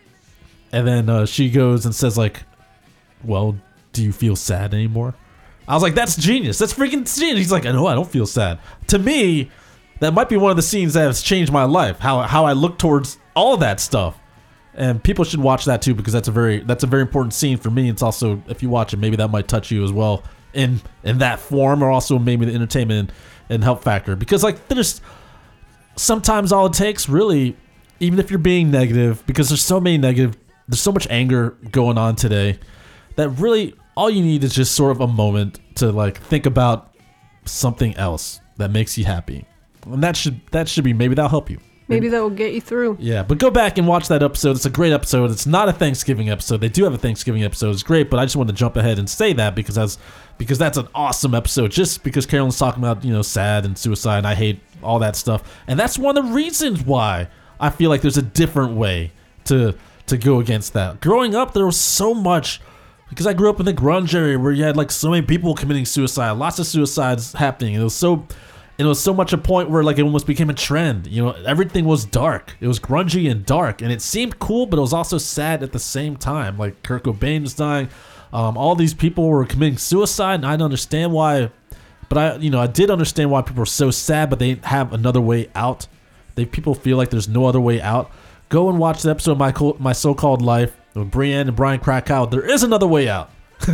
And then, uh, she goes and says like, well, do you feel sad anymore? I was like, that's genius. That's freaking genius. He's like, I know, I don't feel sad. To me, that might be one of the scenes that has changed my life. How, how I look towards all of that stuff. And people should watch that too, because that's a very, that's a very important scene for me. It's also, if you watch it, maybe that might touch you as well in, in that form, or also maybe the entertainment and help factor, because like there's sometimes all it takes, really, even if you're being negative, because there's so many negative, there's so much anger going on today, that really all you need is just sort of a moment to like think about something else that makes you happy, and that should that should be maybe that'll help you. Maybe that will get you through. Yeah, but go back and watch that episode. It's a great episode. It's not a Thanksgiving episode. They do have a Thanksgiving episode. It's great, but I just wanted to jump ahead and say that because that's because that's an awesome episode. Just because Carolyn's talking about, you know, sad and suicide, and I hate all that stuff, and that's one of the reasons why I feel like there's a different way to to go against that. Growing up, there was so much, because I grew up in the grunge area where you had like so many people committing suicide, lots of suicides happening. It was so. And it was so much a point where like it almost became a trend. You know, everything was dark. It was grungy and dark, and it seemed cool, but it was also sad at the same time. Like Kurt Cobain was dying. Um, all these people were committing suicide, and I didn't understand why. But I, you know, I did understand why people were so sad, but they didn't have another way out. They people feel like there's no other way out. Go and watch the episode of My Co- My So-Called Life with Brienne and Brian Krakow. There is another way out.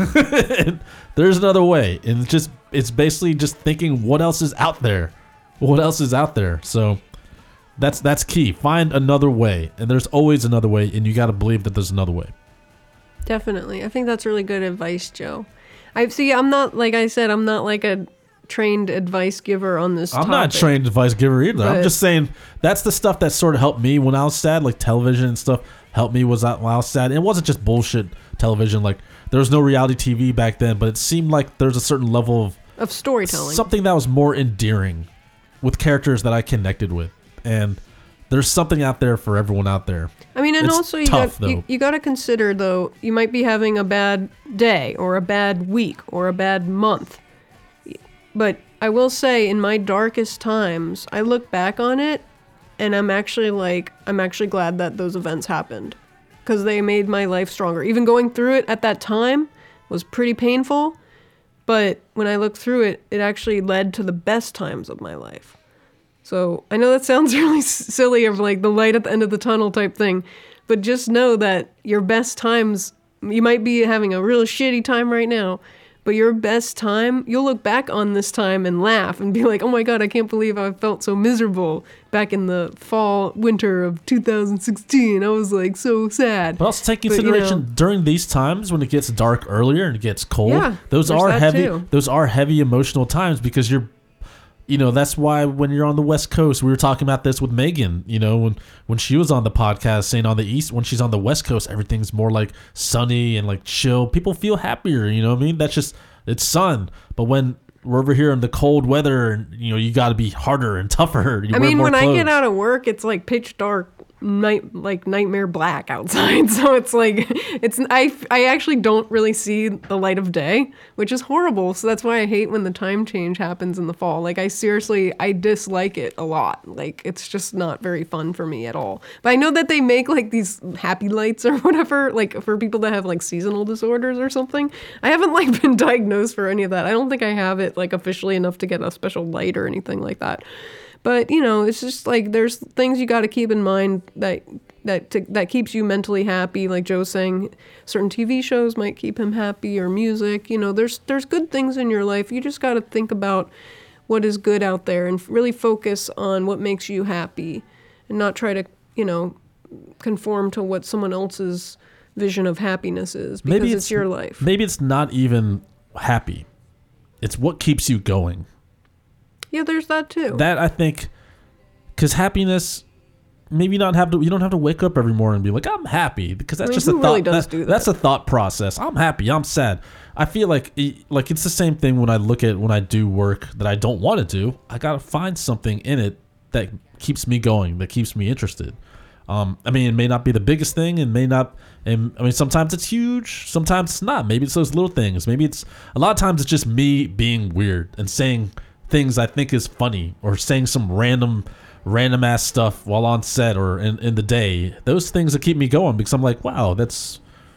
There's another way, and it's just it's basically just thinking what else is out there, what else is out there. So that's that's key. Find another way, and there's always another way, and you got to believe that there's another way. Definitely, I think that's really good advice, Joe. I see. I'm not like I said. I'm not like a trained advice giver on this. I'm topic, not a trained advice giver either. I'm just saying that's the stuff that sort of helped me when I was sad, like television and stuff helped me was that when I was sad. And it wasn't just bullshit television. Like there was no reality T V back then, but it seemed like there's a certain level of of storytelling, something that was more endearing with characters that I connected with, and there's something out there for everyone out there. I mean, and It's also you tough, got you, though. you got to consider though you might be having a bad day or a bad week or a bad month. But I will say, in my darkest times, I look back on it, and I'm actually like I'm actually glad that those events happened, because they made my life stronger. Even going through it at that time was pretty painful, but when I look through it, it actually led to the best times of my life. So I know that sounds really s- silly, of like the light at the end of the tunnel type thing, but just know that your best times, you might be having a real shitty time right now, but your best time, you'll look back on this time and laugh and be like, oh my God, I can't believe I felt so miserable back in the fall, winter of two thousand sixteen. I was like so sad. But also take But, you consideration know- during these times when it gets dark earlier and it gets cold. Yeah, those there's are that heavy. too. Those are heavy emotional times because you're, you know, that's why when you're on the West Coast, we were talking about this with Megan. You know, when when she was on the podcast, saying on the East, when she's on the West Coast, everything's more like sunny and like chill. People feel happier. You know what I mean? That's just it's sun. But when we're over here in the cold weather, you know, you got to be harder and tougher. You I wear mean, more when I clothes. get out of work, it's like pitch dark, night like nightmare black outside. So it's like it's I I actually don't really see the light of day, which is horrible. So that's why I hate when the time change happens in the fall. Like I seriously I dislike it a lot. Like it's just not very fun for me at all. But I know that they make like these happy lights or whatever, like for people that have like seasonal disorders or something. I haven't like been diagnosed for any of that. I don't think I have it like officially enough to get a special light or anything like that. But, you know, it's just like there's things you got to keep in mind that that to, that keeps you mentally happy. Like Joe's saying, certain T V shows might keep him happy, or music. You know, there's there's good things in your life. You just got to think about what is good out there and really focus on what makes you happy, and not try to, you know, conform to what someone else's vision of happiness is, because maybe it's, your life. Maybe it's not even happy. It's what keeps you going. Yeah, there's that too. That I think, because happiness, maybe not have to. You don't have to wake up every morning and be like, I'm happy, because that's I mean, just a who thought. really does that- do that? That's a thought process. I'm happy. I'm sad. I feel like like it's the same thing when I look at when I do work that I don't want to do. I gotta find something in it that keeps me going, that keeps me interested. Um, I mean, it may not be the biggest thing, and may not. And I mean, sometimes it's huge, sometimes it's not. Maybe it's those little things. Maybe it's a lot of times it's just me being weird and saying things I think is funny, or saying some random, random ass stuff while on set or in, in the day. Those things that keep me going, because I'm like, wow, that's,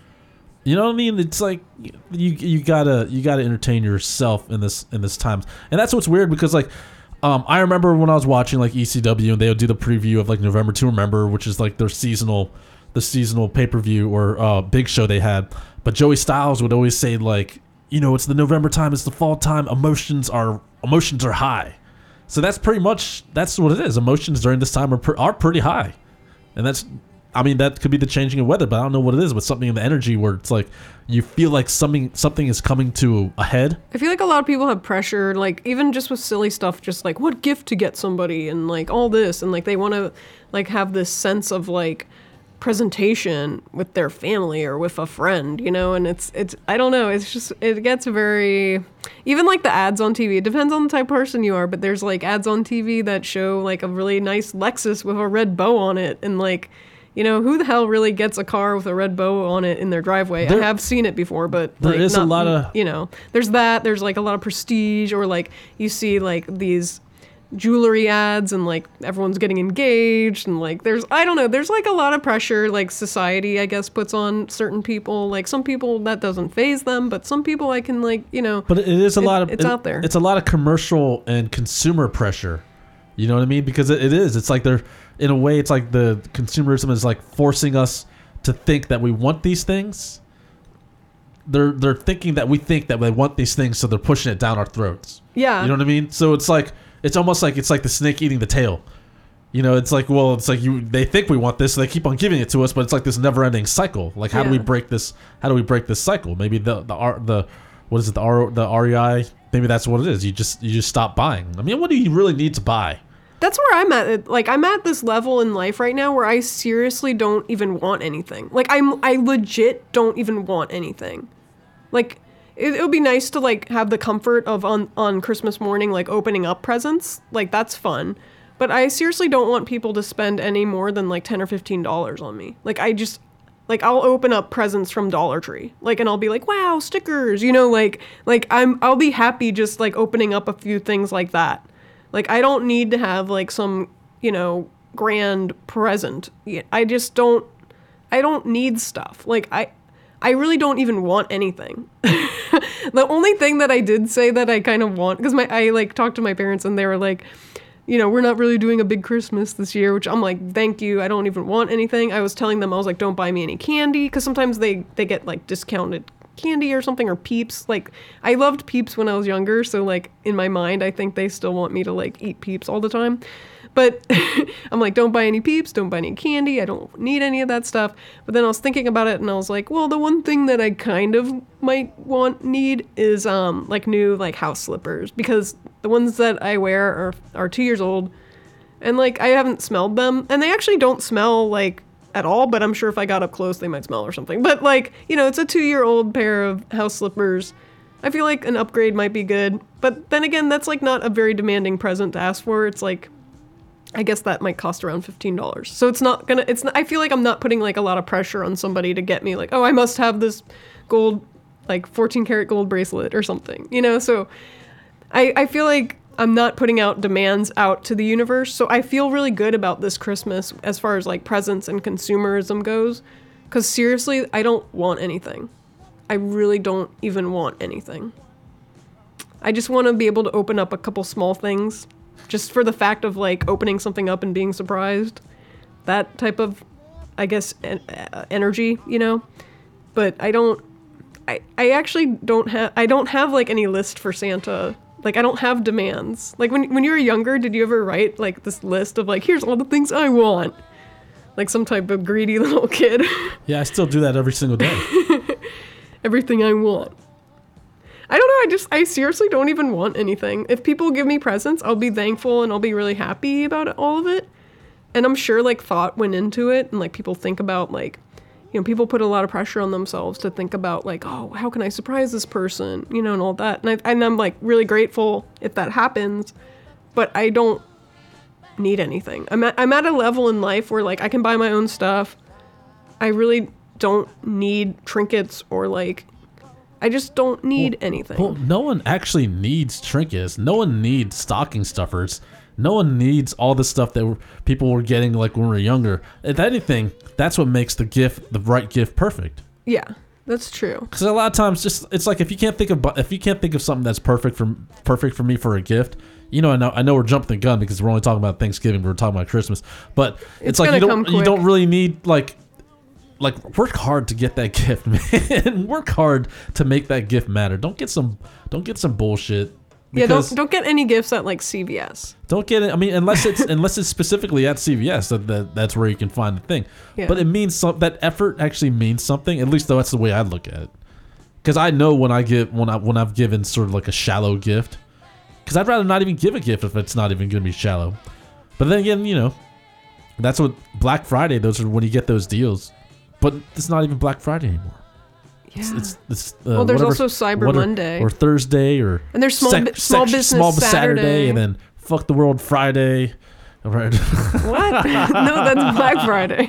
you know what I mean? It's like you you gotta you gotta entertain yourself in this in this times, and that's what's weird because like. Um, I remember when I was watching like E C W and they would do the preview of like November to Remember, which is like their seasonal, the seasonal pay-per-view or uh, big show they had. But Joey Styles would always say like, you know, it's the November time, it's the fall time. Emotions are emotions are high, so that's pretty much that's what it is. Emotions during this time are per, are pretty high, and that's, I mean, that could be the changing of weather, but I don't know what it is, but something in the energy where it's like you feel like something something is coming to a head. I feel like a lot of people have pressure, like even just with silly stuff, just like what gift to get somebody and like all this, and like they want to like have this sense of like presentation with their family or with a friend, you know, and it's it's I don't know, it's just it gets very, even like the ads on T V, it depends on the type of person you are, but there's like ads on T V that show like a really nice Lexus with a red bow on it, and like, you know, who the hell really gets a car with a red bow on it in their driveway? There- I have seen it before, but There like, is a not- lot of- you know, there's that. There's like a lot of prestige, or like you see like these jewelry ads and like everyone's getting engaged, and like there's, I don't know, there's like a lot of pressure like society, I guess, puts on certain people. Like some people that doesn't faze them, but some people I can like, you know. But it is a It- lot of it's it- out there. It's a lot of commercial and consumer pressure. You know what I mean? Because it, it is. It's like they're, in a way, it's like the consumerism is like forcing us to think that we want these things. They're they're thinking that we think that they want these things, so they're pushing it down our throats. Yeah. You know what I mean? So it's like it's almost like it's like the snake eating the tail. You know, it's like, well, it's like you they think we want this, so they keep on giving it to us, but it's like this never-ending cycle. Like, how do we Yeah. break this? How do we break this cycle? Maybe the the R the what is it the R the R E I? Maybe that's what it is. You just you just stop buying. I mean, what do you really need to buy? That's where I'm at. Like, I'm at this level in life right now where I seriously don't even want anything. Like, I'm, I legit don't even want anything. Like, it, it would be nice to, like, have the comfort of on, on Christmas morning, like, opening up presents. Like, that's fun. But I seriously don't want people to spend any more than like ten or fifteen dollars on me. Like I just, like I'll open up presents from Dollar Tree, like, and I'll be like, wow, stickers, you know, like, like I'm, I'll be happy just like opening up a few things like that. Like I don't need to have like some, you know, grand present. I just don't, I don't need stuff. Like I, I really don't even want anything. The only thing that I did say that I kind of want, because my, I like talked to my parents and they were like, you know, we're not really doing a big Christmas this year, which I'm like, thank you. I don't even want anything. I was telling them, I was like, don't buy me any candy. Because sometimes they, they get like discounted candy or something, or Peeps. Like I loved Peeps when I was younger. So like in my mind, I think they still want me to like eat Peeps all the time. But I'm like, don't buy any Peeps, don't buy any candy. I don't need any of that stuff. But then I was thinking about it and I was like, well, the one thing that I kind of might want, need is um like new like house slippers, because the ones that I wear are, are two years old and like I haven't smelled them, and they actually don't smell like at all, but I'm sure if I got up close, they might smell or something. But like, you know, it's a two year old pair of house slippers. I feel like an upgrade might be good. But then again, that's like not a very demanding present to ask for. It's like, I guess that might cost around fifteen dollars. So it's not gonna, it's not, I feel like I'm not putting like a lot of pressure on somebody to get me like, oh, I must have this gold, like fourteen karat gold bracelet or something, you know? So I, I feel like I'm not putting out demands out to the universe. So I feel really good about this Christmas as far as like presents and consumerism goes. Cause seriously, I don't want anything. I really don't even want anything. I just want to be able to open up a couple small things. Just for the fact of like opening something up and being surprised. That type of, I guess, en- uh, energy, you know? But I don't, I, I actually don't have, I don't have like any list for Santa. Like I don't have demands. Like when, when you were younger, did you ever write like this list of like, here's all the things I want? Like some type of greedy little kid. Yeah, I still do that every single day. Everything I want. I don't know, I just, I seriously don't even want anything. If people give me presents, I'll be thankful and I'll be really happy about it, all of it. And I'm sure like thought went into it, and like people think about like, you know, people put a lot of pressure on themselves to think about like, oh, how can I surprise this person, you know, and all that. And, I, and I'm like really grateful if that happens, but I don't need anything. I'm at, I'm at a level in life where like I can buy my own stuff. I really don't need trinkets or like, I just don't need well, anything. Well, no one actually needs trinkets. No one needs stocking stuffers. No one needs all the stuff that were, people were getting like when we were younger. If anything, that's what makes the gift, the right gift, perfect. Yeah, that's true. Because a lot of times, just it's like if you can't think of if you can't think of something that's perfect for perfect for me for a gift. You know, I know I know we're jumping the gun because we're only talking about Thanksgiving. We're talking about Christmas, but it's, it's like you don't you don't really need like. Like work hard to get that gift, man. Work hard to make that gift matter. Don't get some don't get some bullshit. Yeah, don't don't get any gifts at like C V S. Don't get it. I mean, unless it's unless it's specifically at C V S, that, that that's where you can find the thing. Yeah. But it means some that effort actually means something. At least though, that's the way I look at it. Because I know when I give when I when I've given sort of like a shallow gift. Because I'd rather not even give a gift if it's not even going to be shallow. But then again, you know, that's what Black Friday. Those are when you get those deals. But it's not even Black Friday anymore. Yeah. It's, it's, it's, uh, well, there's whatever, also Cyber whatever, Monday. Or Thursday. or And there's small, sec, bi- small sec, business small Saturday. Saturday. And then fuck the world Friday. Right. What? No, that's Black Friday.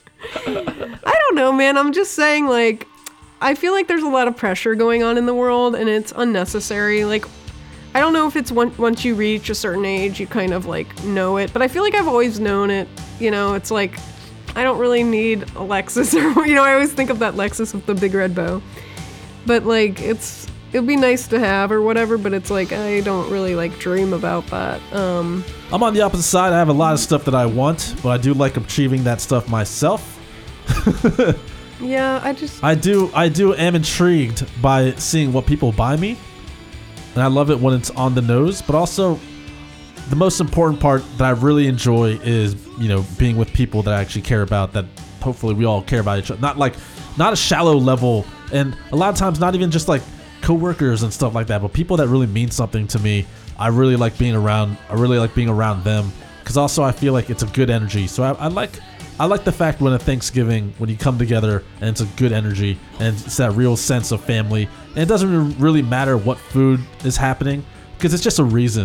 I don't know, man. I'm just saying, like, I feel like there's a lot of pressure going on in the world, and it's unnecessary. Like, I don't know if it's one, once you reach a certain age, you kind of, like, know it. But I feel like I've always known it. You know, it's like... I don't really need a Lexus, or, you know, I always think of that Lexus with the big red bow. But, like, it's, it'd be nice to have or whatever, but it's like, I don't really, like, dream about that. Um, I'm on the opposite side. I have a lot of stuff that I want, but I do like achieving that stuff myself. yeah, I just... I do, I do am intrigued by seeing what people buy me. And I love it when it's on the nose, but also... The most important part that I really enjoy is, you know, being with people that I actually care about, that hopefully we all care about each other. Not like, not a shallow level, and a lot of times not even just like coworkers and stuff like that, but people that really mean something to me. I really like being around, I really like being around them, because also I feel like it's a good energy. So I, I like, I like the fact when at Thanksgiving, when you come together and it's a good energy and it's that real sense of family, and it doesn't really matter what food is happening, because it's just a reason.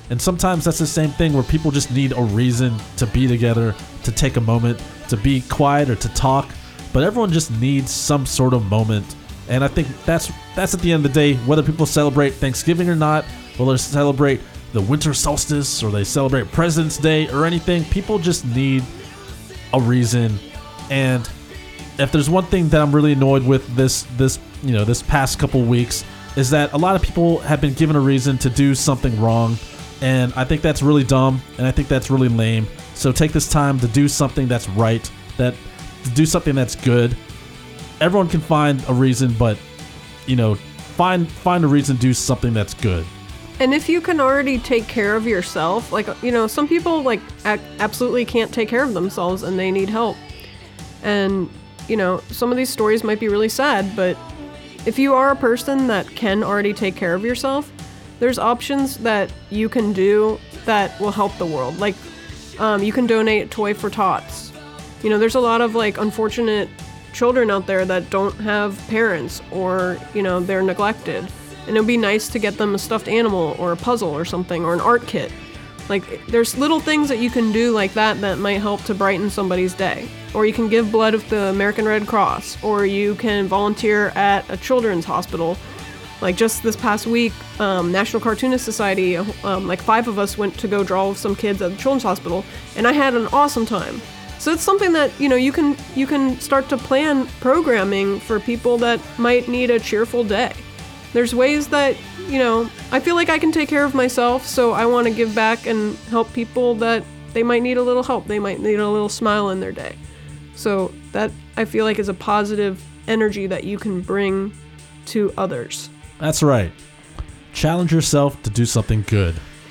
And sometimes that's the same thing where people just need a reason to be together, to take a moment, to be quiet or to talk. But everyone just needs some sort of moment. And I think that's that's at the end of the day, whether people celebrate Thanksgiving or not, whether they celebrate the winter solstice or they celebrate President's Day or anything, people just need a reason. And if there's one thing that I'm really annoyed with this this you know this past couple weeks, is that a lot of people have been given a reason to do something wrong. And I think that's really dumb, and I think that's really lame. So take this time to do something that's right, that to do something that's good. Everyone can find a reason, but you know, find find a reason to do something that's good. And if you can already take care of yourself, like, you know, some people like ac- absolutely can't take care of themselves and they need help. And, you know, some of these stories might be really sad, but if you are a person that can already take care of yourself, there's options that you can do that will help the world. Like, um, you can donate a toy for tots. You know, there's a lot of, like, unfortunate children out there that don't have parents or, you know, they're neglected. And it would be nice to get them a stuffed animal or a puzzle or something or an art kit. Like, there's little things that you can do like that that might help to brighten somebody's day. Or you can give blood with the American Red Cross. Or you can volunteer at a children's hospital. Like, just this past week, um, National Cartoonist Society, um, like five of us went to go draw with some kids at the children's hospital, and I had an awesome time. So it's something that, you know, you can you can start to plan programming for people that might need a cheerful day. There's ways that, you know, I feel like I can take care of myself, so I want to give back and help people that they might need a little help. They might need a little smile in their day. So that, I feel like, is a positive energy that you can bring to others. That's right. Challenge yourself to do something good.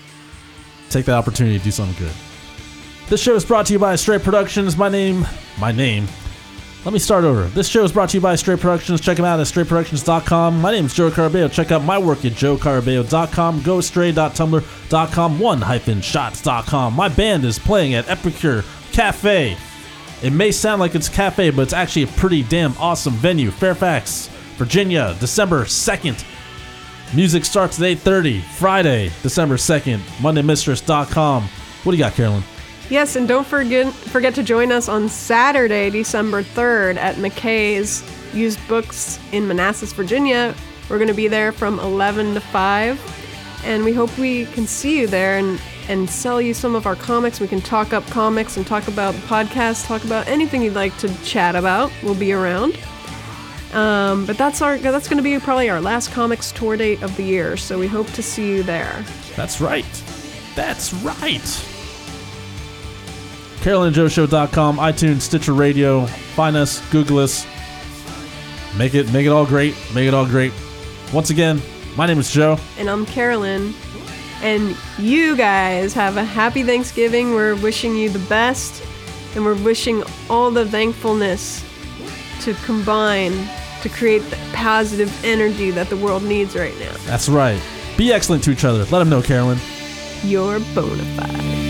Take that opportunity to do something good. This show is brought to you by Stray Productions. My name, my name. Let me start over. This show is brought to you by Stray Productions. Check them out at stray productions dot com. My name is Joe Carabeo. Check out my work at joe carabeo dot com. go stray dot tumblr dot com. one dash shots dot com. My band is playing at Epicure Cafe. It may sound like it's a cafe, but it's actually a pretty damn awesome venue. Fairfax, Virginia, December second. Music starts at eight thirty, Friday, December second, monday mistress dot com. What do you got, Carolyn? Yes, and don't forget forget to join us on Saturday, December third at McKay's Used Books in Manassas, Virginia. We're going to be there from eleven to five, and we hope we can see you there and, and sell you some of our comics. We can talk up comics and talk about the podcast, talk about anything you'd like to chat about. We'll be around. Um, but that's our that's going to be probably our last comics tour date of the year, so we hope to see you there. That's right. That's right. carolyn joe show dot com, iTunes, Stitcher Radio. Find us, Google us. Make it make it all great. Make it all great. Once again, my name is Joe. And I'm Carolyn. And you guys have a happy Thanksgiving. We're wishing you the best. And we're wishing all the thankfulness to combine to create the positive energy that the world needs right now. That's right. Be excellent to each other. Let them know, Carolyn. You're bona fide.